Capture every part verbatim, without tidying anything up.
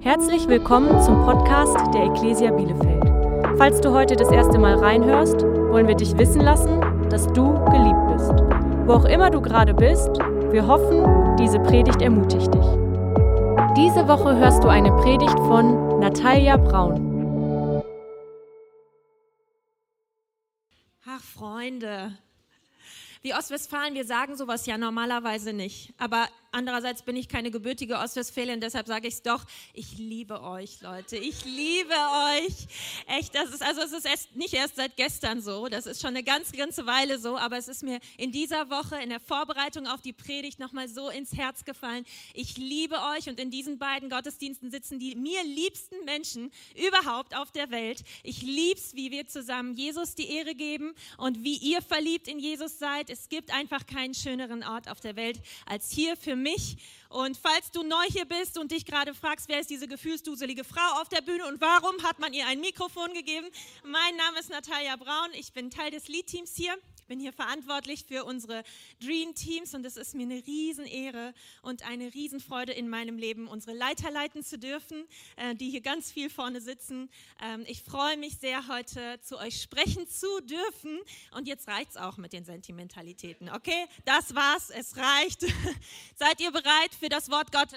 Herzlich willkommen zum Podcast der Ecclesia Bielefeld. Falls du heute das erste Mal reinhörst, wollen wir dich wissen lassen, dass du geliebt bist. Wo auch immer du gerade bist, wir hoffen, diese Predigt ermutigt dich. Diese Woche hörst du eine Predigt von Natalia Braun. Ach, Freunde, wir Ostwestfalen, wir sagen sowas ja normalerweise nicht, aber andererseits bin ich keine gebürtige Ostwestfälin, deshalb sage ich es doch. Ich liebe euch, Leute. Ich liebe euch. Echt, das ist, also es ist erst, nicht erst seit gestern so, das ist schon eine ganz, ganze Weile so, aber es ist mir in dieser Woche, in der Vorbereitung auf die Predigt nochmal so ins Herz gefallen. Ich liebe euch und in diesen beiden Gottesdiensten sitzen die mir liebsten Menschen überhaupt auf der Welt. Ich lieb's, wie wir zusammen Jesus die Ehre geben und wie ihr verliebt in Jesus seid. Es gibt einfach keinen schöneren Ort auf der Welt als hier für mich. Und falls du neu hier bist und dich gerade fragst, wer ist diese gefühlsduselige Frau auf der Bühne und warum hat man ihr ein Mikrofon gegeben? Mein Name ist Natalia Braun, ich bin Teil des Lead-Teams hier. Ich bin hier verantwortlich für unsere Dream-Teams und es ist mir eine Riesenehre und eine Riesenfreude in meinem Leben, unsere Leiter leiten zu dürfen, äh, die hier ganz viel vorne sitzen. Ähm, ich freue mich sehr, heute zu euch sprechen zu dürfen und jetzt reicht's auch mit den Sentimentalitäten, okay? Das war's, es reicht. Seid ihr bereit für das Wort Gottes?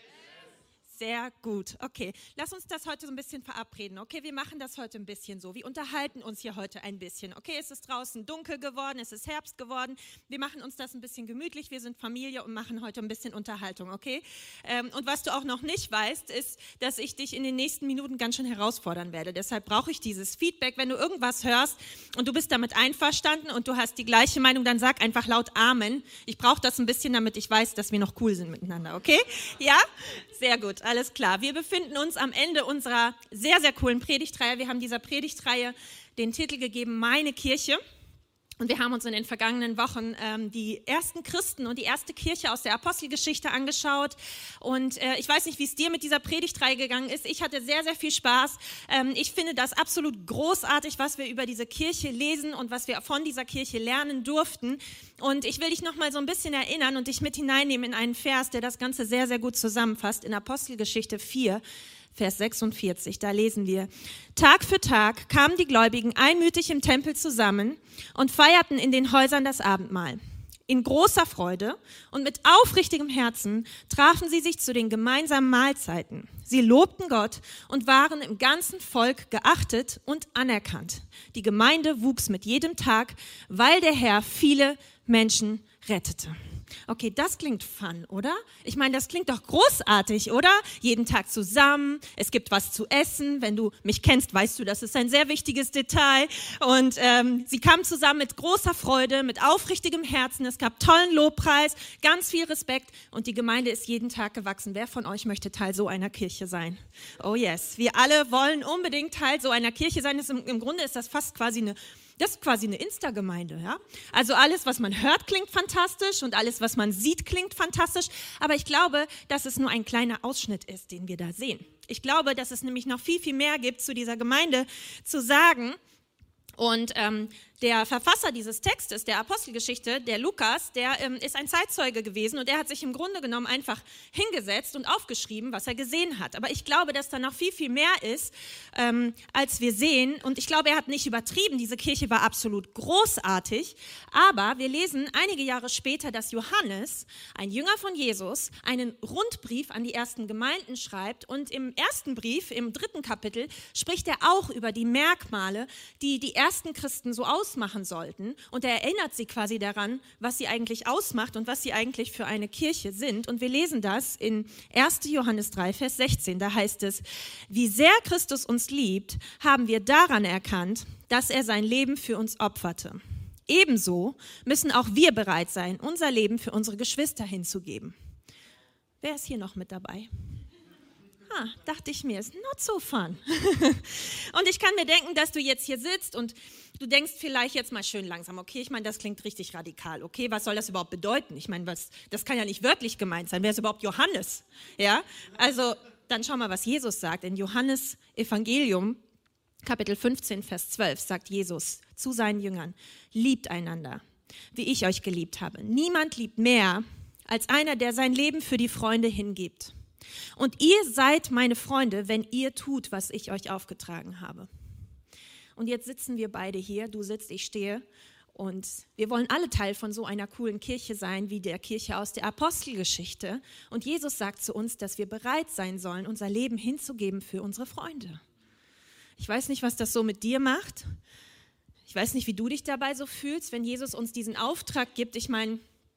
Sehr gut. Okay, lass uns das heute so ein bisschen verabreden. Okay, wir machen das heute ein bisschen so. Wir unterhalten uns hier heute ein bisschen. Okay, es ist draußen dunkel geworden, es ist Herbst geworden. Wir machen uns das ein bisschen gemütlich. Wir sind Familie und machen heute ein bisschen Unterhaltung, okay? Ähm, und was du auch noch nicht weißt, ist, dass ich dich in den nächsten Minuten ganz schön herausfordern werde. Deshalb brauche ich dieses Feedback. Wenn du irgendwas hörst und du bist damit einverstanden und du hast die gleiche Meinung, dann sag einfach laut Amen. Ich brauche das ein bisschen, damit ich weiß, dass wir noch cool sind miteinander, okay? Ja? Sehr gut. Alles klar. Wir befinden uns am Ende unserer sehr, sehr coolen Predigtreihe. Wir haben dieser Predigtreihe den Titel gegeben, Meine Kirche. Und wir haben uns in den vergangenen Wochen ähm, die ersten Christen und die erste Kirche aus der Apostelgeschichte angeschaut. Und äh, ich weiß nicht, wie es dir mit dieser Predigtreihe gegangen ist. Ich hatte sehr, sehr viel Spaß. Ähm, ich finde das absolut großartig, was wir über diese Kirche lesen und was wir von dieser Kirche lernen durften. Und ich will dich noch mal so ein bisschen erinnern und dich mit hineinnehmen in einen Vers, der das Ganze sehr, sehr gut zusammenfasst. In Apostelgeschichte vier, Vers sechsundvierzig, da lesen wir: Tag für Tag kamen die Gläubigen einmütig im Tempel zusammen und feierten in den Häusern das Abendmahl. In großer Freude und mit aufrichtigem Herzen trafen sie sich zu den gemeinsamen Mahlzeiten. Sie lobten Gott und waren im ganzen Volk geachtet und anerkannt. Die Gemeinde wuchs mit jedem Tag, weil der Herr viele Menschen rettete. Okay, das klingt fun, oder? Ich meine, das klingt doch großartig, oder? Jeden Tag zusammen, es gibt was zu essen. Wenn du mich kennst, weißt du, das ist ein sehr wichtiges Detail. Und ähm, sie kamen zusammen mit großer Freude, mit aufrichtigem Herzen. Es gab tollen Lobpreis, ganz viel Respekt und die Gemeinde ist jeden Tag gewachsen. Wer von euch möchte Teil so einer Kirche sein? Oh yes, wir alle wollen unbedingt Teil so einer Kirche sein. Das ist im, im Grunde ist das fast quasi eine Das ist quasi eine Insta-Gemeinde, ja. Also alles, was man hört, klingt fantastisch und alles, was man sieht, klingt fantastisch. Aber ich glaube, dass es nur ein kleiner Ausschnitt ist, den wir da sehen. Ich glaube, dass es nämlich noch viel, viel mehr gibt, zu dieser Gemeinde zu sagen. Und ähm, der Verfasser dieses Textes, der Apostelgeschichte, der Lukas, der ähm, ist ein Zeitzeuge gewesen und er hat sich im Grunde genommen einfach hingesetzt und aufgeschrieben, was er gesehen hat. Aber ich glaube, dass da noch viel, viel mehr ist, ähm, als wir sehen. Und ich glaube, er hat nicht übertrieben. Diese Kirche war absolut großartig. Aber wir lesen einige Jahre später, dass Johannes, ein Jünger von Jesus, einen Rundbrief an die ersten Gemeinden schreibt. Und im ersten Brief, im dritten Kapitel, spricht er auch über die Merkmale, die die ersten Christen so ausmachen sollten. Und er erinnert sie quasi daran, was sie eigentlich ausmacht und was sie eigentlich für eine Kirche sind. Und wir lesen das in erster Johannes drei, Vers sechzehn. Da heißt es: Wie sehr Christus uns liebt, haben wir daran erkannt, dass er sein Leben für uns opferte. Ebenso müssen auch wir bereit sein, unser Leben für unsere Geschwister hinzugeben. Wer ist hier noch mit dabei? Ah, dachte ich mir, ist not so fun. Und ich kann mir denken, dass du jetzt hier sitzt und du denkst vielleicht jetzt mal schön langsam, okay, ich meine, das klingt richtig radikal, okay, was soll das überhaupt bedeuten? Ich meine, was, das kann ja nicht wörtlich gemeint sein, wer ist überhaupt Johannes? Ja, also dann schau mal, was Jesus sagt. In Johannes Evangelium, Kapitel fünfzehn, Vers zwölf, sagt Jesus zu seinen Jüngern: Liebt einander, wie ich euch geliebt habe. Niemand liebt mehr als einer, der sein Leben für die Freunde hingibt. Und ihr seid meine Freunde, wenn ihr tut, was ich euch aufgetragen habe. Und jetzt sitzen wir beide hier, du sitzt, ich stehe. Und wir wollen alle Teil von so einer coolen Kirche sein, wie der Kirche aus der Apostelgeschichte. Und Jesus sagt zu uns, dass wir bereit sein sollen, unser Leben hinzugeben für unsere Freunde. Ich weiß nicht, was das so mit dir macht. Ich weiß nicht, wie du dich dabei so fühlst, wenn Jesus uns diesen Auftrag gibt. Ich meine,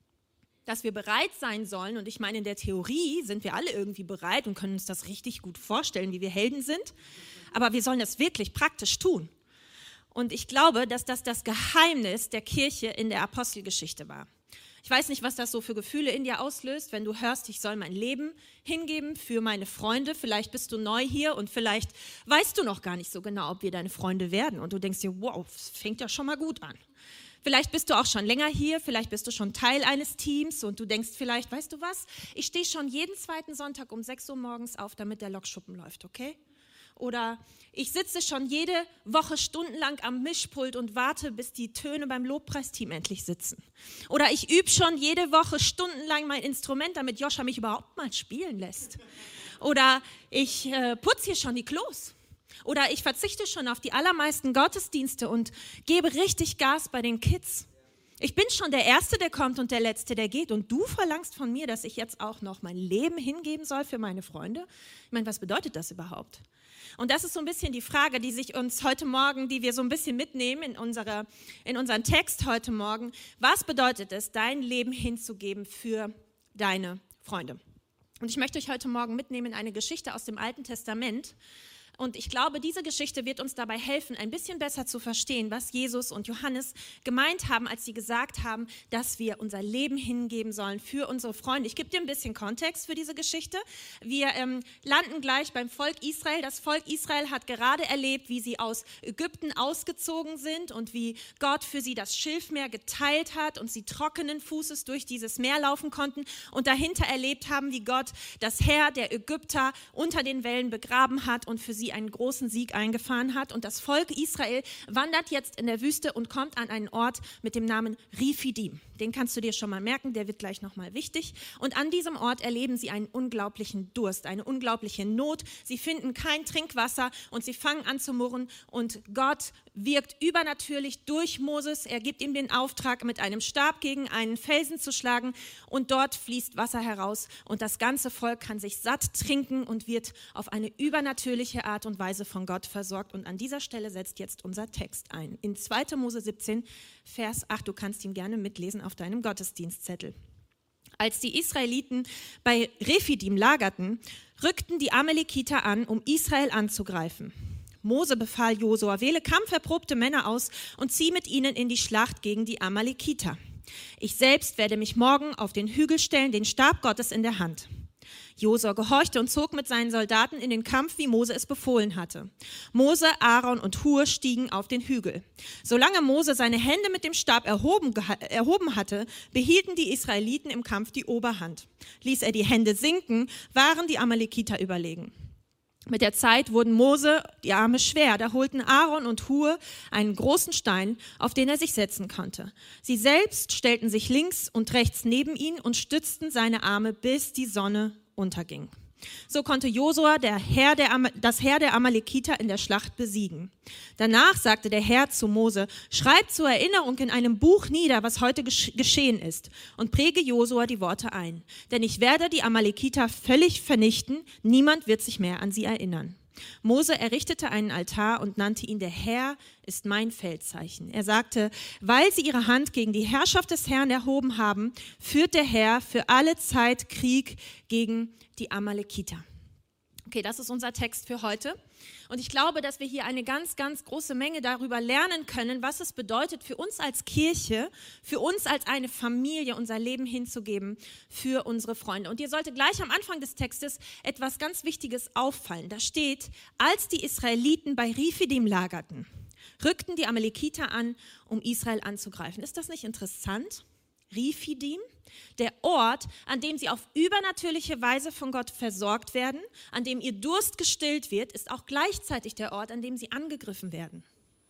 dass wir bereit sein sollen. Und ich meine, in der Theorie sind wir alle irgendwie bereit und können uns das richtig gut vorstellen, wie wir Helden sind. Aber wir sollen das wirklich praktisch tun. Und ich glaube, dass das das Geheimnis der Kirche in der Apostelgeschichte war. Ich weiß nicht, was das so für Gefühle in dir auslöst, wenn du hörst, ich soll mein Leben hingeben für meine Freunde. Vielleicht bist du neu hier und vielleicht weißt du noch gar nicht so genau, ob wir deine Freunde werden. Und du denkst dir, wow, das fängt ja schon mal gut an. Vielleicht bist du auch schon länger hier, vielleicht bist du schon Teil eines Teams und du denkst vielleicht, weißt du was, ich stehe schon jeden zweiten Sonntag um sechs Uhr morgens auf, damit der Lokschuppen läuft, okay? Oder ich sitze schon jede Woche stundenlang am Mischpult und warte, bis die Töne beim Lobpreisteam endlich sitzen. Oder ich übe schon jede Woche stundenlang mein Instrument, damit Joscha mich überhaupt mal spielen lässt. Oder ich äh, putze hier schon die Klos. Oder ich verzichte schon auf die allermeisten Gottesdienste und gebe richtig Gas bei den Kids. Ich bin schon der Erste, der kommt und der Letzte, der geht. Und du verlangst von mir, dass ich jetzt auch noch mein Leben hingeben soll für meine Freunde? Ich meine, was bedeutet das überhaupt? Und das ist so ein bisschen die Frage, die sich uns heute Morgen, die wir so ein bisschen mitnehmen in, unserer, in unseren Text heute Morgen. Was bedeutet es, dein Leben hinzugeben für deine Freunde? Und ich möchte euch heute Morgen mitnehmen in eine Geschichte aus dem Alten Testament. Und ich glaube, diese Geschichte wird uns dabei helfen, ein bisschen besser zu verstehen, was Jesus und Johannes gemeint haben, als sie gesagt haben, dass wir unser Leben hingeben sollen für unsere Freunde. Ich gebe dir ein bisschen Kontext für diese Geschichte. Wir ähm, landen gleich beim Volk Israel. Das Volk Israel hat gerade erlebt, wie sie aus Ägypten ausgezogen sind und wie Gott für sie das Schilfmeer geteilt hat und sie trockenen Fußes durch dieses Meer laufen konnten und dahinter erlebt haben, wie Gott das Heer der Ägypter unter den Wellen begraben hat und für sie einen großen Sieg eingefahren hat. Und das Volk Israel wandert jetzt in der Wüste und kommt an einen Ort mit dem Namen Rephidim. Den kannst du dir schon mal merken, der wird gleich nochmal wichtig. Und an diesem Ort erleben sie einen unglaublichen Durst, eine unglaubliche Not. Sie finden kein Trinkwasser und sie fangen an zu murren. Und Gott wirkt übernatürlich durch Moses. Er gibt ihm den Auftrag, mit einem Stab gegen einen Felsen zu schlagen. Und dort fließt Wasser heraus. Und das ganze Volk kann sich satt trinken und wird auf eine übernatürliche Art und Weise von Gott versorgt. Und an dieser Stelle setzt jetzt unser Text ein. In zweiter Mose siebzehn, Vers acht, du kannst ihn gerne mitlesen auf deinem Gottesdienstzettel. Als die Israeliten bei Rephidim lagerten, rückten die Amalekiter an, um Israel anzugreifen. Mose befahl Josua, wähle kampferprobte Männer aus und zieh mit ihnen in die Schlacht gegen die Amalekiter. Ich selbst werde mich morgen auf den Hügel stellen, den Stab Gottes in der Hand. Josua gehorchte und zog mit seinen Soldaten in den Kampf, wie Mose es befohlen hatte. Mose, Aaron und Hur stiegen auf den Hügel. Solange Mose seine Hände mit dem Stab erhoben, erhoben hatte, behielten die Israeliten im Kampf die Oberhand. Ließ er die Hände sinken, waren die Amalekiter überlegen. Mit der Zeit wurden Mose die Arme schwer, da holten Aaron und Hur einen großen Stein, auf den er sich setzen konnte. Sie selbst stellten sich links und rechts neben ihn und stützten seine Arme, bis die Sonne unterging. So konnte Josua der Herr der Am- das Heer der Amalekiter in der Schlacht besiegen. Danach sagte der Herr zu Mose, schreib zur Erinnerung in einem Buch nieder, was heute gesch- geschehen ist, und präge Josua die Worte ein. Denn ich werde die Amalekiter völlig vernichten, niemand wird sich mehr an sie erinnern. Mose errichtete einen Altar und nannte ihn, der Herr ist mein Feldzeichen. Er sagte, weil sie ihre Hand gegen die Herrschaft des Herrn erhoben haben, führt der Herr für alle Zeit Krieg gegen die Amalekiter. Okay, das ist unser Text für heute. Und ich glaube, dass wir hier eine ganz, ganz große Menge darüber lernen können, was es bedeutet für uns als Kirche, für uns als eine Familie, unser Leben hinzugeben für unsere Freunde. Und dir sollte gleich am Anfang des Textes etwas ganz Wichtiges auffallen. Da steht, als die Israeliten bei Rephidim lagerten, rückten die Amalekiter an, um Israel anzugreifen. Ist das nicht interessant? Rephidim, der Ort, an dem sie auf übernatürliche Weise von Gott versorgt werden, an dem ihr Durst gestillt wird, ist auch gleichzeitig der Ort, an dem sie angegriffen werden.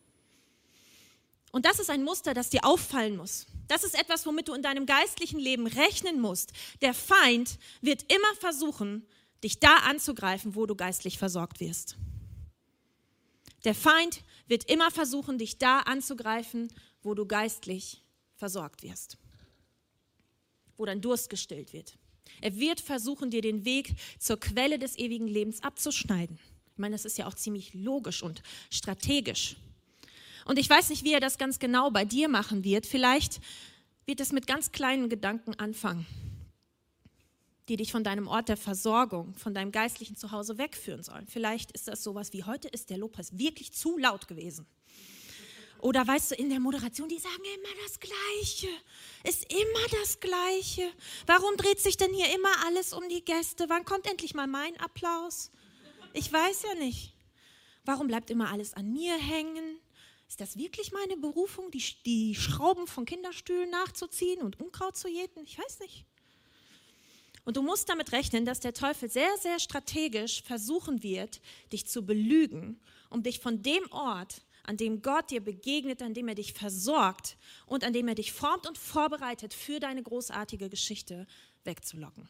Und das ist ein Muster, das dir auffallen muss. Das ist etwas, womit du in deinem geistlichen Leben rechnen musst. Der Feind wird immer versuchen, dich da anzugreifen, wo du geistlich versorgt wirst. Der Feind wird immer versuchen, dich da anzugreifen, wo du geistlich versorgt wirst, wo dein Durst gestillt wird. Er wird versuchen, dir den Weg zur Quelle des ewigen Lebens abzuschneiden. Ich meine, das ist ja auch ziemlich logisch und strategisch. Und ich weiß nicht, wie er das ganz genau bei dir machen wird. Vielleicht wird es mit ganz kleinen Gedanken anfangen, die dich von deinem Ort der Versorgung, von deinem geistlichen Zuhause wegführen sollen. Vielleicht ist das sowas wie, heute ist der Lobpreis wirklich zu laut gewesen. Oder weißt du, in der Moderation, die sagen immer das Gleiche, ist immer das Gleiche. Warum dreht sich denn hier immer alles um die Gäste? Wann kommt endlich mal mein Applaus? Ich weiß ja nicht. Warum bleibt immer alles an mir hängen? Ist das wirklich meine Berufung, die, die Schrauben von Kinderstühlen nachzuziehen und Unkraut zu jäten? Ich weiß nicht. Und du musst damit rechnen, dass der Teufel sehr, sehr strategisch versuchen wird, dich zu belügen, um dich von dem Ort, an dem Gott dir begegnet, an dem er dich versorgt und an dem er dich formt und vorbereitet für deine großartige Geschichte, wegzulocken.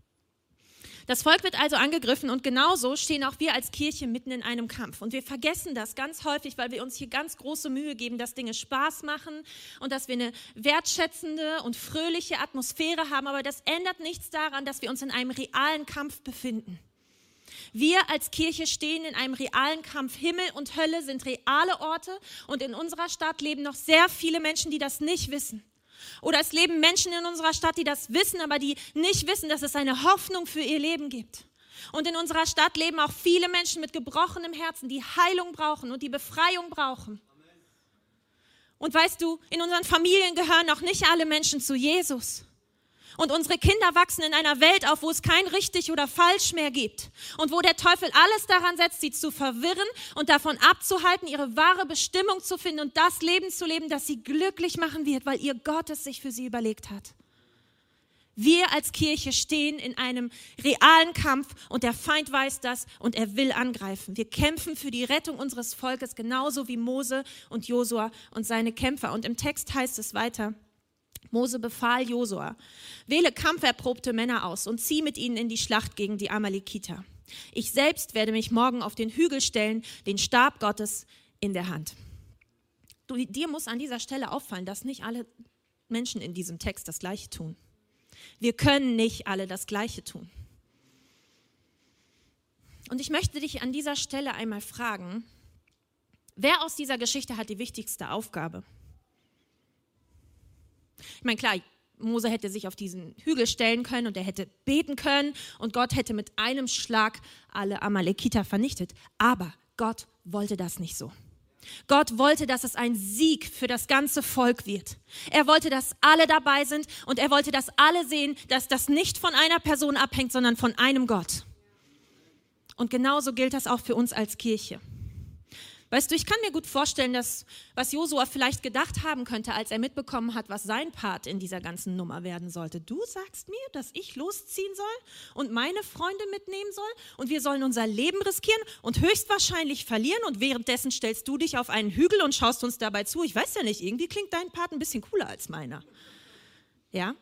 Das Volk wird also angegriffen und genauso stehen auch wir als Kirche mitten in einem Kampf. Und wir vergessen das ganz häufig, weil wir uns hier ganz große Mühe geben, dass Dinge Spaß machen und dass wir eine wertschätzende und fröhliche Atmosphäre haben. Aber das ändert nichts daran, dass wir uns in einem realen Kampf befinden. Wir als Kirche stehen in einem realen Kampf. Himmel und Hölle sind reale Orte und in unserer Stadt leben noch sehr viele Menschen, die das nicht wissen. Oder es leben Menschen in unserer Stadt, die das wissen, aber die nicht wissen, dass es eine Hoffnung für ihr Leben gibt. Und in unserer Stadt leben auch viele Menschen mit gebrochenem Herzen, die Heilung brauchen und die Befreiung brauchen. Und weißt du, in unseren Familien gehören noch nicht alle Menschen zu Jesus. Und unsere Kinder wachsen in einer Welt auf, wo es kein richtig oder falsch mehr gibt. Und wo der Teufel alles daran setzt, sie zu verwirren und davon abzuhalten, ihre wahre Bestimmung zu finden und das Leben zu leben, das sie glücklich machen wird, weil ihr Gott es sich für sie überlegt hat. Wir als Kirche stehen in einem realen Kampf und der Feind weiß das und er will angreifen. Wir kämpfen für die Rettung unseres Volkes, genauso wie Mose und Josua und seine Kämpfer. Und im Text heißt es weiter, Mose befahl Josua, wähle kampferprobte Männer aus und zieh mit ihnen in die Schlacht gegen die Amalekiter. Ich selbst werde mich morgen auf den Hügel stellen, den Stab Gottes in der Hand. Du, dir muss an dieser Stelle auffallen, dass nicht alle Menschen in diesem Text das Gleiche tun. Wir können nicht alle das Gleiche tun. Und ich möchte dich an dieser Stelle einmal fragen, wer aus dieser Geschichte hat die wichtigste Aufgabe? Ich meine, klar, Mose hätte sich auf diesen Hügel stellen können und er hätte beten können und Gott hätte mit einem Schlag alle Amalekiter vernichtet. Aber Gott wollte das nicht so. Gott wollte, dass es ein Sieg für das ganze Volk wird. Er wollte, dass alle dabei sind und er wollte, dass alle sehen, dass das nicht von einer Person abhängt, sondern von einem Gott. Und genauso gilt das auch für uns als Kirche. Weißt du, ich kann mir gut vorstellen, dass was Josua vielleicht gedacht haben könnte, als er mitbekommen hat, was sein Part in dieser ganzen Nummer werden sollte. Du sagst mir, dass ich losziehen soll und meine Freunde mitnehmen soll und wir sollen unser Leben riskieren und höchstwahrscheinlich verlieren und währenddessen stellst du dich auf einen Hügel und schaust uns dabei zu. Ich weiß ja nicht, irgendwie klingt dein Part ein bisschen cooler als meiner. Ja?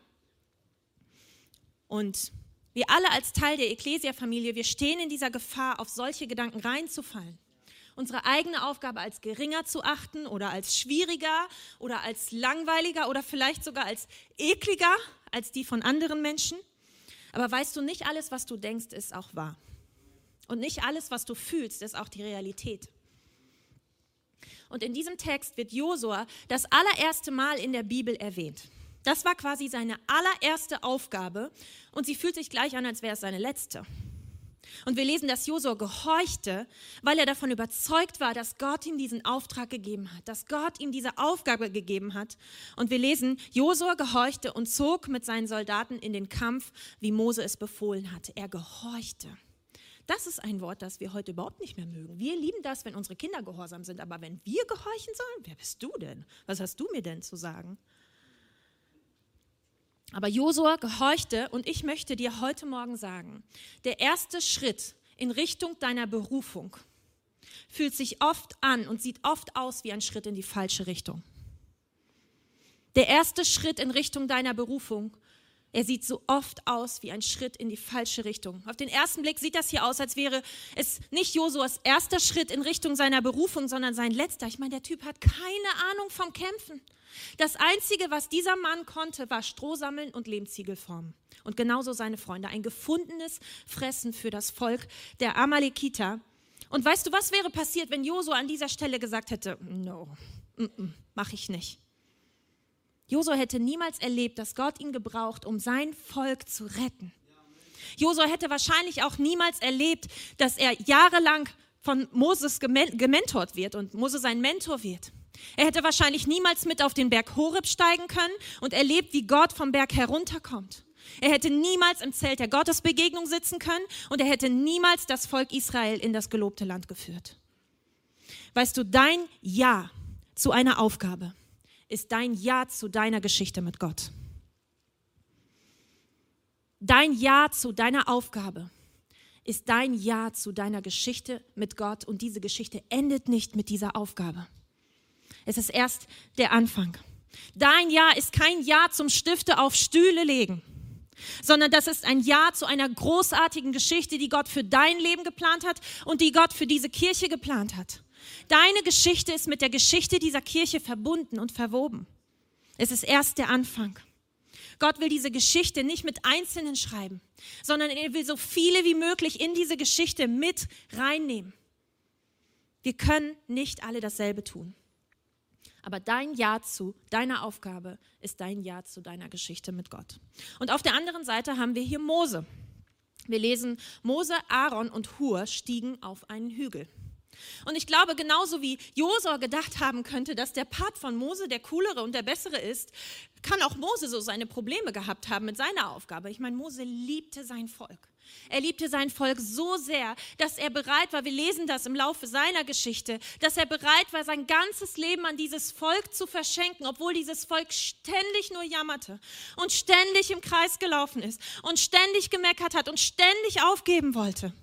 Und wir alle als Teil der Ekklesia-Familie, wir stehen in dieser Gefahr, auf solche Gedanken reinzufallen. Unsere eigene Aufgabe als geringer zu achten oder als schwieriger oder als langweiliger oder vielleicht sogar als ekliger als die von anderen Menschen. Aber weißt du, nicht alles, was du denkst, ist auch wahr. Und nicht alles, was du fühlst, ist auch die Realität. Und in diesem Text wird Josua das allererste Mal in der Bibel erwähnt. Das war quasi seine allererste Aufgabe und sie fühlt sich gleich an, als wäre es seine letzte. Und wir lesen, dass Josua gehorchte, weil er davon überzeugt war, dass Gott ihm diesen Auftrag gegeben hat, dass Gott ihm diese Aufgabe gegeben hat. Und wir lesen, Josua gehorchte und zog mit seinen Soldaten in den Kampf, wie Mose es befohlen hatte. Er gehorchte. Das ist ein Wort, das wir heute überhaupt nicht mehr mögen. Wir lieben das, wenn unsere Kinder gehorsam sind, aber wenn wir gehorchen sollen, wer bist du denn? Was hast du mir denn zu sagen? Aber Josua gehorchte und ich möchte dir heute Morgen sagen, der erste Schritt in Richtung deiner Berufung fühlt sich oft an und sieht oft aus wie ein Schritt in die falsche Richtung. Der erste Schritt in Richtung deiner Berufung Er sieht so oft aus wie ein Schritt in die falsche Richtung. Auf den ersten Blick sieht das hier aus, als wäre es nicht Josuas erster Schritt in Richtung seiner Berufung, sondern sein letzter. Ich meine, der Typ hat keine Ahnung vom Kämpfen. Das Einzige, was dieser Mann konnte, war Stroh sammeln und Lehmziegel formen. Und genauso seine Freunde. Ein gefundenes Fressen für das Volk der Amalekiter. Und weißt du, was wäre passiert, wenn Josua an dieser Stelle gesagt hätte, no, mach ich nicht. Josua hätte niemals erlebt, dass Gott ihn gebraucht, um sein Volk zu retten. Josua hätte wahrscheinlich auch niemals erlebt, dass er jahrelang von Moses gementort wird und Mose sein Mentor wird. Er hätte wahrscheinlich niemals mit auf den Berg Horeb steigen können und erlebt, wie Gott vom Berg herunterkommt. Er hätte niemals im Zelt der Gottesbegegnung sitzen können und er hätte niemals das Volk Israel in das gelobte Land geführt. Weißt du, dein Ja zu einer Aufgabe ist dein Ja zu deiner Geschichte mit Gott. Dein Ja zu deiner Aufgabe ist dein Ja zu deiner Geschichte mit Gott und diese Geschichte endet nicht mit dieser Aufgabe. Es ist erst der Anfang. Dein Ja ist kein Ja zum Stifte auf Stühle legen, sondern das ist ein Ja zu einer großartigen Geschichte, die Gott für dein Leben geplant hat und die Gott für diese Kirche geplant hat. Deine Geschichte ist mit der Geschichte dieser Kirche verbunden und verwoben. Es ist erst der Anfang. Gott will diese Geschichte nicht mit Einzelnen schreiben, sondern er will so viele wie möglich in diese Geschichte mit reinnehmen. Wir können nicht alle dasselbe tun. Aber dein Ja zu deiner Aufgabe ist dein Ja zu deiner Geschichte mit Gott. Und auf der anderen Seite haben wir hier Mose. Wir lesen, Mose, Aaron und Hur stiegen auf einen Hügel. Und ich glaube, genauso wie Josua gedacht haben könnte, dass der Part von Mose der coolere und der bessere ist, kann auch Mose so seine Probleme gehabt haben mit seiner Aufgabe. Ich meine, Mose liebte sein Volk. Er liebte sein Volk so sehr, dass er bereit war, wir lesen das im Laufe seiner Geschichte, dass er bereit war, sein ganzes Leben an dieses Volk zu verschenken, obwohl dieses Volk ständig nur jammerte und ständig im Kreis gelaufen ist und ständig gemeckert hat und ständig aufgeben wollte.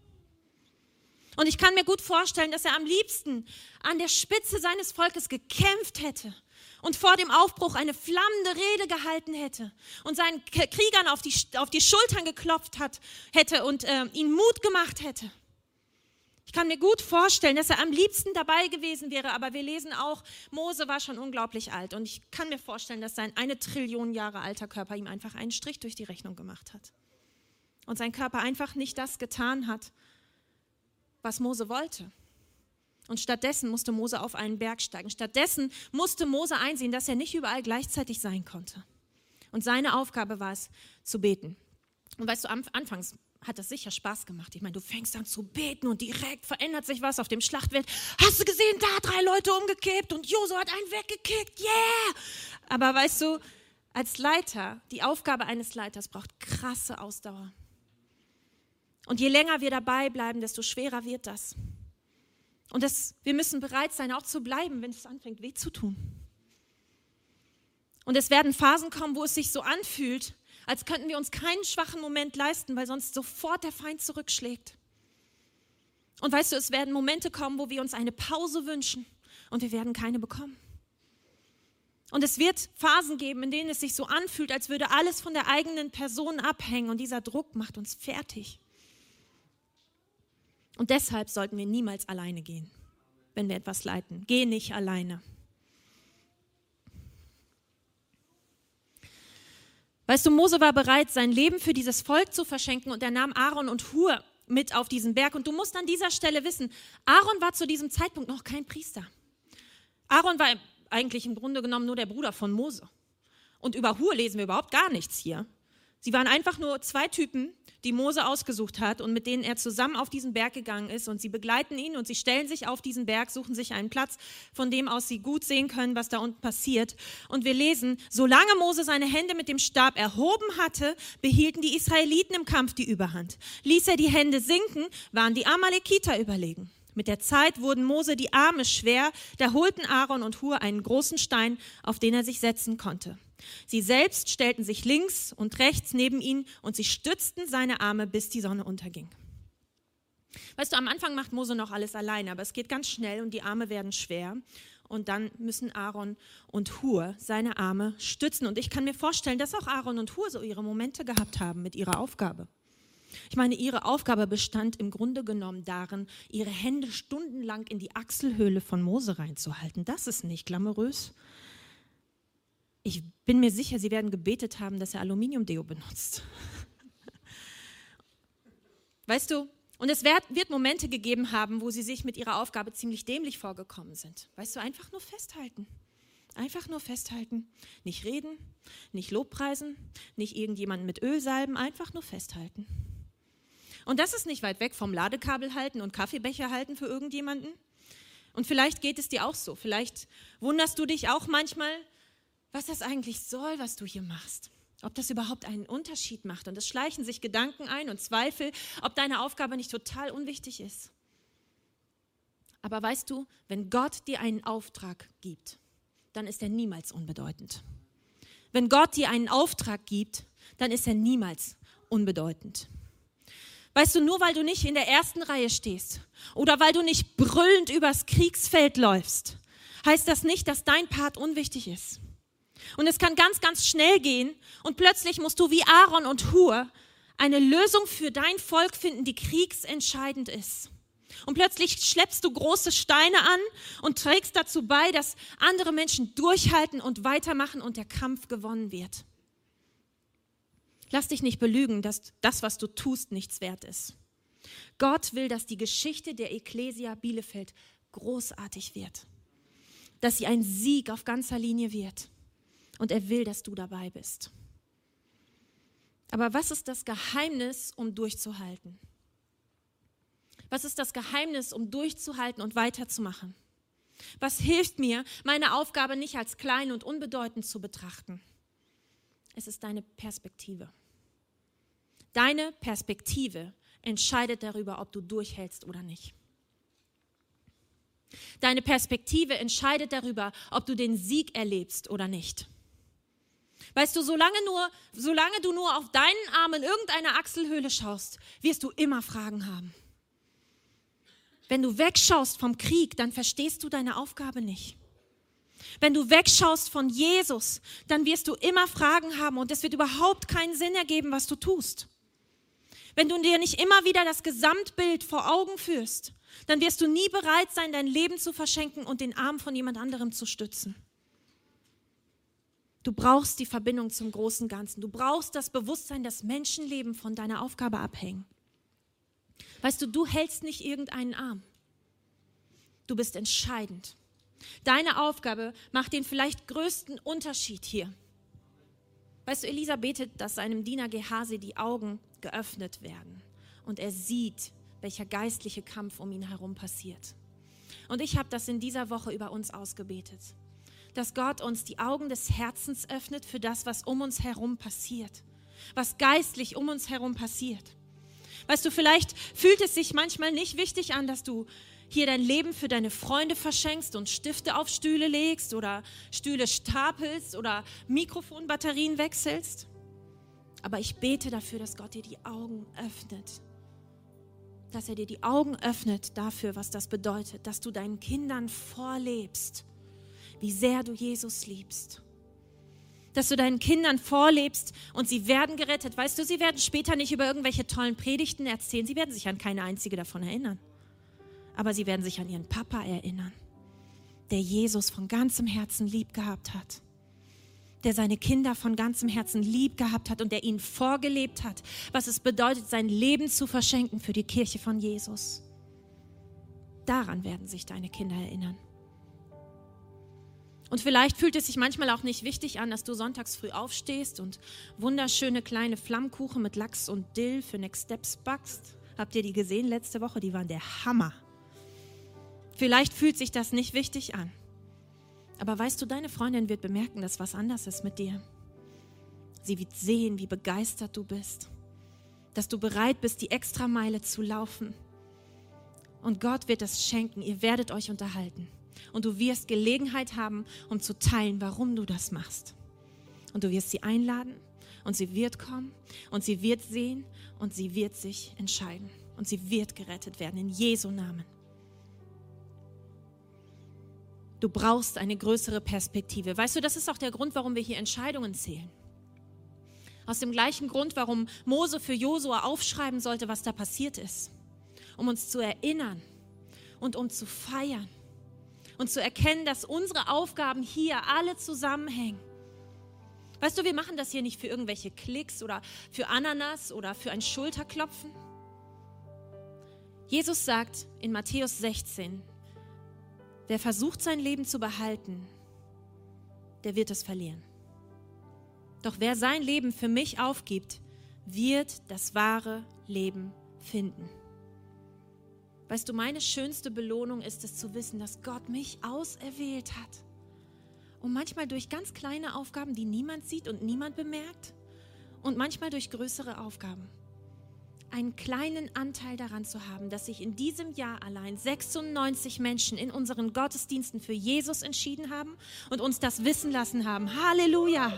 Und ich kann mir gut vorstellen, dass er am liebsten an der Spitze seines Volkes gekämpft hätte und vor dem Aufbruch eine flammende Rede gehalten hätte und seinen Kriegern auf die, auf die Schultern geklopft hat, hätte und äh, ihnen Mut gemacht hätte. Ich kann mir gut vorstellen, dass er am liebsten dabei gewesen wäre, aber wir lesen auch, Mose war schon unglaublich alt und ich kann mir vorstellen, dass sein eine Trillion Jahre alter Körper ihm einfach einen Strich durch die Rechnung gemacht hat und sein Körper einfach nicht das getan hat, was Mose wollte. Und stattdessen musste Mose auf einen Berg steigen. Stattdessen musste Mose einsehen, dass er nicht überall gleichzeitig sein konnte. Und seine Aufgabe war es, zu beten. Und weißt du, anfangs hat das sicher Spaß gemacht. Ich meine, du fängst an zu beten und direkt verändert sich was auf dem Schlachtfeld. Hast du gesehen, da drei Leute umgekippt und Josua hat einen weggekickt. Yeah! Aber weißt du, als Leiter, die Aufgabe eines Leiters braucht krasse Ausdauer. Und je länger wir dabei bleiben, desto schwerer wird das. Und das, wir müssen bereit sein, auch zu bleiben, wenn es anfängt, weh zu tun. Und es werden Phasen kommen, wo es sich so anfühlt, als könnten wir uns keinen schwachen Moment leisten, weil sonst sofort der Feind zurückschlägt. Und weißt du, es werden Momente kommen, wo wir uns eine Pause wünschen und wir werden keine bekommen. Und es wird Phasen geben, in denen es sich so anfühlt, als würde alles von der eigenen Person abhängen und dieser Druck macht uns fertig. Und deshalb sollten wir niemals alleine gehen, wenn wir etwas leiten. Geh nicht alleine. Weißt du, Mose war bereit, sein Leben für dieses Volk zu verschenken und er nahm Aaron und Hur mit auf diesen Berg. Und du musst an dieser Stelle wissen, Aaron war zu diesem Zeitpunkt noch kein Priester. Aaron war eigentlich im Grunde genommen nur der Bruder von Mose. Und über Hur lesen wir überhaupt gar nichts hier. Sie waren einfach nur zwei Typen, die Mose ausgesucht hat und mit denen er zusammen auf diesen Berg gegangen ist. Und sie begleiten ihn und sie stellen sich auf diesen Berg, suchen sich einen Platz, von dem aus sie gut sehen können, was da unten passiert. Und wir lesen, solange Mose seine Hände mit dem Stab erhoben hatte, behielten die Israeliten im Kampf die Überhand. Ließ er die Hände sinken, waren die Amalekiter überlegen. Mit der Zeit wurden Mose die Arme schwer, da holten Aaron und Hur einen großen Stein, auf den er sich setzen konnte. Sie selbst stellten sich links und rechts neben ihn und sie stützten seine Arme, bis die Sonne unterging. Weißt du, am Anfang macht Mose noch alles alleine, aber es geht ganz schnell und die Arme werden schwer. Und dann müssen Aaron und Hur seine Arme stützen. Und ich kann mir vorstellen, dass auch Aaron und Hur so ihre Momente gehabt haben mit ihrer Aufgabe. Ich meine, ihre Aufgabe bestand im Grunde genommen darin, ihre Hände stundenlang in die Achselhöhle von Mose reinzuhalten. Das ist nicht glamourös. Ich bin mir sicher, sie werden gebetet haben, dass er Aluminiumdeo benutzt. Weißt du, und es wird, wird Momente gegeben haben, wo sie sich mit ihrer Aufgabe ziemlich dämlich vorgekommen sind. Weißt du, einfach nur festhalten. Einfach nur festhalten. Nicht reden, nicht Lobpreisen, nicht irgendjemanden mit Öl salben, einfach nur festhalten. Und das ist nicht weit weg vom Ladekabel halten und Kaffeebecher halten für irgendjemanden. Und vielleicht geht es dir auch so. Vielleicht wunderst du dich auch manchmal, was das eigentlich soll, was du hier machst. Ob das überhaupt einen Unterschied macht. Und es schleichen sich Gedanken ein und Zweifel, ob deine Aufgabe nicht total unwichtig ist. Aber weißt du, wenn Gott dir einen Auftrag gibt, dann ist er niemals unbedeutend. Wenn Gott dir einen Auftrag gibt, dann ist er niemals unbedeutend. Weißt du, nur weil du nicht in der ersten Reihe stehst oder weil du nicht brüllend übers Kriegsfeld läufst, heißt das nicht, dass dein Part unwichtig ist. Und es kann ganz, ganz schnell gehen und plötzlich musst du wie Aaron und Hur eine Lösung für dein Volk finden, die kriegsentscheidend ist. Und plötzlich schleppst du große Steine an und trägst dazu bei, dass andere Menschen durchhalten und weitermachen und der Kampf gewonnen wird. Lass dich nicht belügen, dass das, was du tust, nichts wert ist. Gott will, dass die Geschichte der Ekklesia Bielefeld großartig wird. Dass sie ein Sieg auf ganzer Linie wird. Und er will, dass du dabei bist. Aber was ist das Geheimnis, um durchzuhalten? Was ist das Geheimnis, um durchzuhalten und weiterzumachen? Was hilft mir, meine Aufgabe nicht als klein und unbedeutend zu betrachten? Es ist deine Perspektive. Deine Perspektive entscheidet darüber, ob du durchhältst oder nicht. Deine Perspektive entscheidet darüber, ob du den Sieg erlebst oder nicht. Weißt du, solange, nur, solange du nur auf deinen Arm in irgendeine Achselhöhle schaust, wirst du immer Fragen haben. Wenn du wegschaust vom Krieg, dann verstehst du deine Aufgabe nicht. Wenn du wegschaust von Jesus, dann wirst du immer Fragen haben und es wird überhaupt keinen Sinn ergeben, was du tust. Wenn du dir nicht immer wieder das Gesamtbild vor Augen führst, dann wirst du nie bereit sein, dein Leben zu verschenken und den Arm von jemand anderem zu stützen. Du brauchst die Verbindung zum großen Ganzen. Du brauchst das Bewusstsein, dass Menschenleben von deiner Aufgabe abhängen. Weißt du, du hältst nicht irgendeinen Arm. Du bist entscheidend. Deine Aufgabe macht den vielleicht größten Unterschied hier. Weißt du, Elisa betet, dass seinem Diener Gehasi die Augen geöffnet werden und er sieht, welcher geistliche Kampf um ihn herum passiert. Und ich habe das in dieser Woche über uns ausgebetet, dass Gott uns die Augen des Herzens öffnet für das, was um uns herum passiert, was geistlich um uns herum passiert. Weißt du, vielleicht fühlt es sich manchmal nicht wichtig an, dass du hier dein Leben für deine Freunde verschenkst und Stifte auf Stühle legst oder Stühle stapelst oder Mikrofonbatterien wechselst. Aber ich bete dafür, dass Gott dir die Augen öffnet. Dass er dir die Augen öffnet dafür, was das bedeutet, dass du deinen Kindern vorlebst, wie sehr du Jesus liebst. Dass du deinen Kindern vorlebst und sie werden gerettet. Weißt du, sie werden später nicht über irgendwelche tollen Predigten erzählen. Sie werden sich an keine einzige davon erinnern. Aber sie werden sich an ihren Papa erinnern, der Jesus von ganzem Herzen lieb gehabt hat. Der seine Kinder von ganzem Herzen lieb gehabt hat und der ihnen vorgelebt hat, was es bedeutet, sein Leben zu verschenken für die Kirche von Jesus. Daran werden sich deine Kinder erinnern. Und vielleicht fühlt es sich manchmal auch nicht wichtig an, dass du sonntags früh aufstehst und wunderschöne kleine Flammkuchen mit Lachs und Dill für Next Steps backst. Habt ihr die gesehen letzte Woche? Die waren der Hammer. Vielleicht fühlt sich das nicht wichtig an. Aber weißt du, deine Freundin wird bemerken, dass was anders ist mit dir. Sie wird sehen, wie begeistert du bist. Dass du bereit bist, die Extrameile zu laufen. Und Gott wird es schenken. Ihr werdet euch unterhalten. Und du wirst Gelegenheit haben, um zu teilen, warum du das machst. Und du wirst sie einladen und sie wird kommen und sie wird sehen und sie wird sich entscheiden. Und sie wird gerettet werden in Jesu Namen. Du brauchst eine größere Perspektive. Weißt du, das ist auch der Grund, warum wir hier Entscheidungen zählen. Aus dem gleichen Grund, warum Mose für Josua aufschreiben sollte, was da passiert ist. Um uns zu erinnern und um zu feiern und zu erkennen, dass unsere Aufgaben hier alle zusammenhängen. Weißt du, wir machen das hier nicht für irgendwelche Klicks oder für Ananas oder für ein Schulterklopfen. Jesus sagt in Matthäus sechzehn, wer versucht, sein Leben zu behalten, der wird es verlieren. Doch wer sein Leben für mich aufgibt, wird das wahre Leben finden. Weißt du, meine schönste Belohnung ist es zu wissen, dass Gott mich auserwählt hat. Und manchmal durch ganz kleine Aufgaben, die niemand sieht und niemand bemerkt. Und manchmal durch größere Aufgaben. Einen kleinen Anteil daran zu haben, dass sich in diesem Jahr allein sechsundneunzig Menschen in unseren Gottesdiensten für Jesus entschieden haben und uns das wissen lassen haben. Halleluja!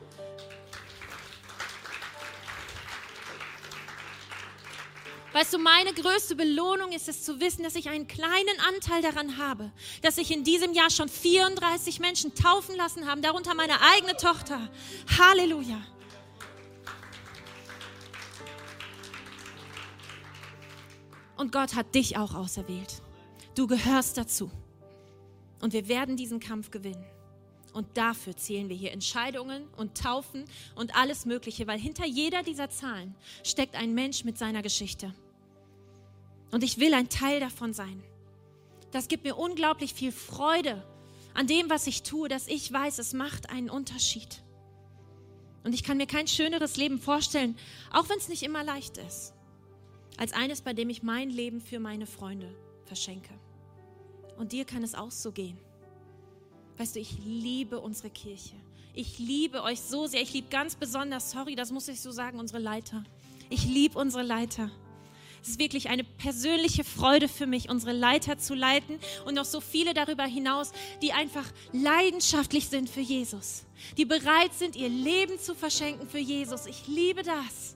Weißt du, meine größte Belohnung ist es zu wissen, dass ich einen kleinen Anteil daran habe, dass sich in diesem Jahr schon vierunddreißig Menschen taufen lassen haben, darunter meine eigene Tochter. Halleluja! Und Gott hat dich auch auserwählt. Du gehörst dazu. Und wir werden diesen Kampf gewinnen. Und dafür zählen wir hier Entscheidungen und Taufen und alles Mögliche, weil hinter jeder dieser Zahlen steckt ein Mensch mit seiner Geschichte. Und ich will ein Teil davon sein. Das gibt mir unglaublich viel Freude an dem, was ich tue, dass ich weiß, es macht einen Unterschied. Und ich kann mir kein schöneres Leben vorstellen, auch wenn es nicht immer leicht ist, als eines, bei dem ich mein Leben für meine Freunde verschenke. Und dir kann es auch so gehen. Weißt du, ich liebe unsere Kirche. Ich liebe euch so sehr. Ich liebe ganz besonders, sorry, das muss ich so sagen, unsere Leiter. Ich liebe unsere Leiter. Es ist wirklich eine persönliche Freude für mich, unsere Leiter zu leiten und noch so viele darüber hinaus, die einfach leidenschaftlich sind für Jesus, die bereit sind, ihr Leben zu verschenken für Jesus. Ich liebe das.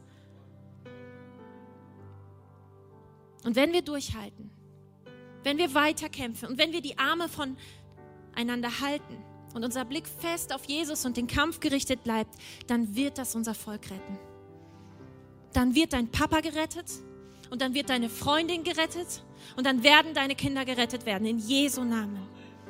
Und wenn wir durchhalten, wenn wir weiterkämpfen und wenn wir die Arme voneinander halten und unser Blick fest auf Jesus und den Kampf gerichtet bleibt, dann wird das unser Volk retten. Dann wird dein Papa gerettet und dann wird deine Freundin gerettet und dann werden deine Kinder gerettet werden, in Jesu Namen.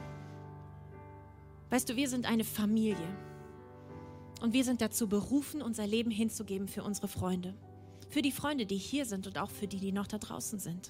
Weißt du, wir sind eine Familie und wir sind dazu berufen, unser Leben hinzugeben für unsere Freunde. Für die Freunde, die hier sind und auch für die, die noch da draußen sind.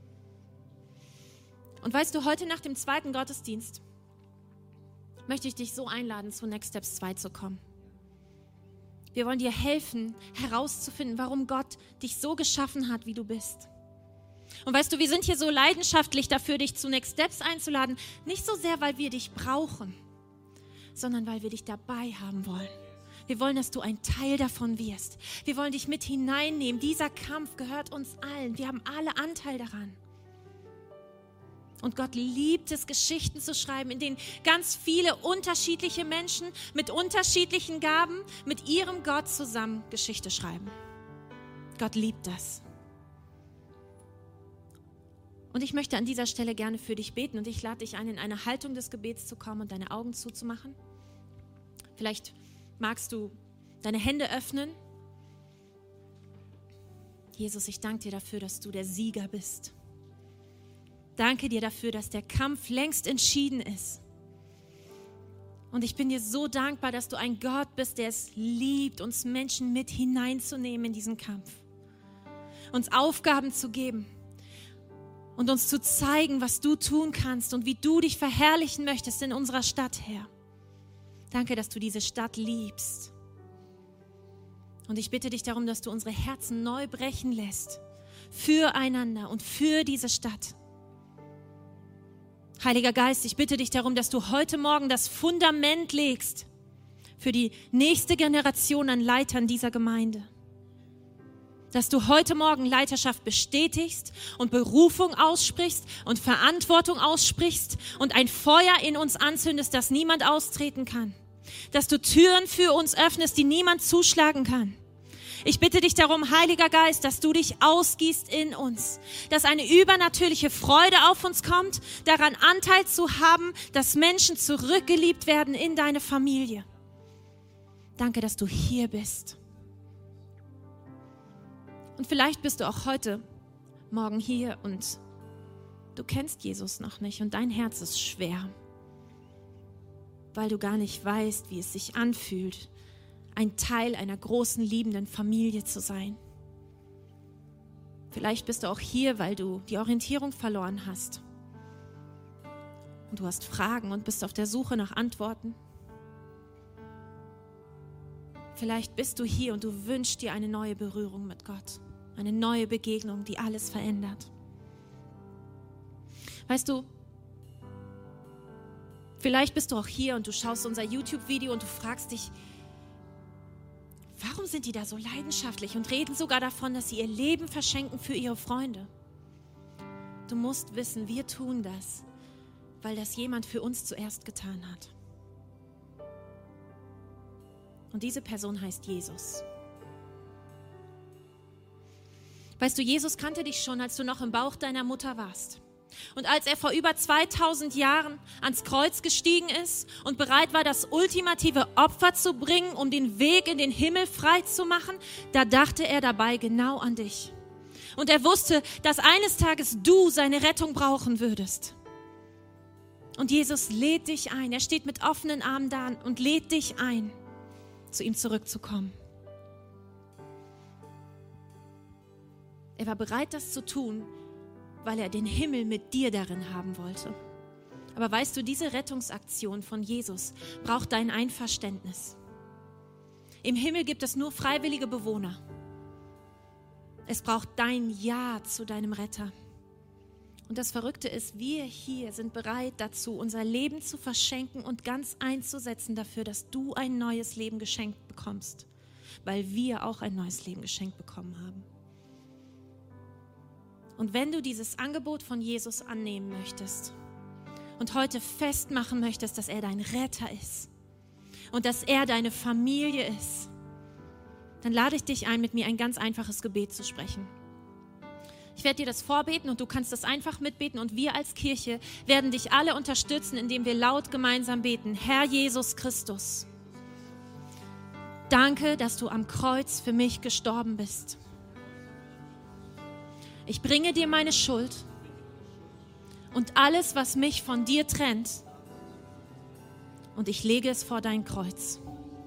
Und weißt du, heute nach dem zweiten Gottesdienst möchte ich dich so einladen, zu Next Steps zwei zu kommen. Wir wollen dir helfen, herauszufinden, warum Gott dich so geschaffen hat, wie du bist. Und weißt du, wir sind hier so leidenschaftlich dafür, dich zu Next Steps einzuladen. Nicht so sehr, weil wir dich brauchen, sondern weil wir dich dabei haben wollen. Wir wollen, dass du ein Teil davon wirst. Wir wollen dich mit hineinnehmen. Dieser Kampf gehört uns allen. Wir haben alle Anteil daran. Und Gott liebt es, Geschichten zu schreiben, in denen ganz viele unterschiedliche Menschen mit unterschiedlichen Gaben mit ihrem Gott zusammen Geschichte schreiben. Gott liebt das. Und ich möchte an dieser Stelle gerne für dich beten und ich lade dich ein, in eine Haltung des Gebets zu kommen und deine Augen zuzumachen. Vielleicht magst du deine Hände öffnen? Jesus, ich danke dir dafür, dass du der Sieger bist. Danke dir dafür, dass der Kampf längst entschieden ist. Und ich bin dir so dankbar, dass du ein Gott bist, der es liebt, uns Menschen mit hineinzunehmen in diesen Kampf. Uns Aufgaben zu geben und uns zu zeigen, was du tun kannst und wie du dich verherrlichen möchtest in unserer Stadt, Herr. Danke, dass du diese Stadt liebst. Und ich bitte dich darum, dass du unsere Herzen neu brechen lässt. Füreinander und für diese Stadt. Heiliger Geist, ich bitte dich darum, dass du heute Morgen das Fundament legst für die nächste Generation an Leitern dieser Gemeinde. Dass du heute Morgen Leiterschaft bestätigst und Berufung aussprichst und Verantwortung aussprichst und ein Feuer in uns anzündest, das niemand austreten kann. Dass du Türen für uns öffnest, die niemand zuschlagen kann. Ich bitte dich darum, Heiliger Geist, dass du dich ausgießt in uns, dass eine übernatürliche Freude auf uns kommt, daran Anteil zu haben, dass Menschen zurückgeliebt werden in deine Familie. Danke, dass du hier bist. Und vielleicht bist du auch heute Morgen hier und du kennst Jesus noch nicht und dein Herz ist schwer, weil du gar nicht weißt, wie es sich anfühlt, ein Teil einer großen, liebenden Familie zu sein. Vielleicht bist du auch hier, weil du die Orientierung verloren hast. Und du hast Fragen und bist auf der Suche nach Antworten. Vielleicht bist du hier und du wünschst dir eine neue Berührung mit Gott, eine neue Begegnung, die alles verändert. Weißt du, vielleicht bist du auch hier und du schaust unser YouTube-Video und du fragst dich, warum sind die da so leidenschaftlich und reden sogar davon, dass sie ihr Leben verschenken für ihre Freunde? Du musst wissen, wir tun das, weil das jemand für uns zuerst getan hat. Und diese Person heißt Jesus. Weißt du, Jesus kannte dich schon, als du noch im Bauch deiner Mutter warst. Und als er vor über zweitausend Jahren ans Kreuz gestiegen ist und bereit war, das ultimative Opfer zu bringen, um den Weg in den Himmel frei zu machen, da dachte er dabei genau an dich. Und er wusste, dass eines Tages du seine Rettung brauchen würdest. Und Jesus lädt dich ein. Er steht mit offenen Armen da und lädt dich ein, zu ihm zurückzukommen. Er war bereit, das zu tun, weil er den Himmel mit dir darin haben wollte. Aber weißt du, diese Rettungsaktion von Jesus braucht dein Einverständnis. Im Himmel gibt es nur freiwillige Bewohner. Es braucht dein Ja zu deinem Retter. Und das Verrückte ist, wir hier sind bereit dazu, unser Leben zu verschenken und ganz einzusetzen dafür, dass du ein neues Leben geschenkt bekommst, weil wir auch ein neues Leben geschenkt bekommen haben. Und wenn du dieses Angebot von Jesus annehmen möchtest und heute festmachen möchtest, dass er dein Retter ist und dass er deine Familie ist, dann lade ich dich ein, mit mir ein ganz einfaches Gebet zu sprechen. Ich werde dir das vorbeten und du kannst das einfach mitbeten und wir als Kirche werden dich alle unterstützen, indem wir laut gemeinsam beten. Herr Jesus Christus, danke, dass du am Kreuz für mich gestorben bist. Ich bringe dir meine Schuld und alles, was mich von dir trennt, und ich lege es vor dein Kreuz.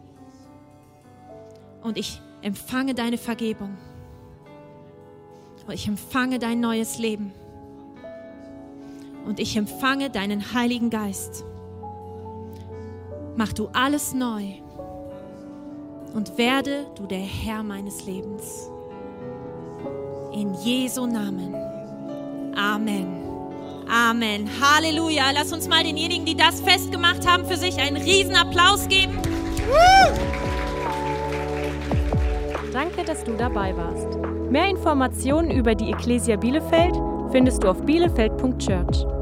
Und ich empfange deine Vergebung. Und ich empfange dein neues Leben. Und ich empfange deinen Heiligen Geist. Mach du alles neu und werde du der Herr meines Lebens. In Jesu Namen. Amen. Amen. Halleluja. Lass uns mal denjenigen, die das festgemacht haben, für sich einen riesen Applaus geben. Danke, dass du dabei warst. Mehr Informationen über die Ecclesia Bielefeld findest du auf bielefeld punkt church.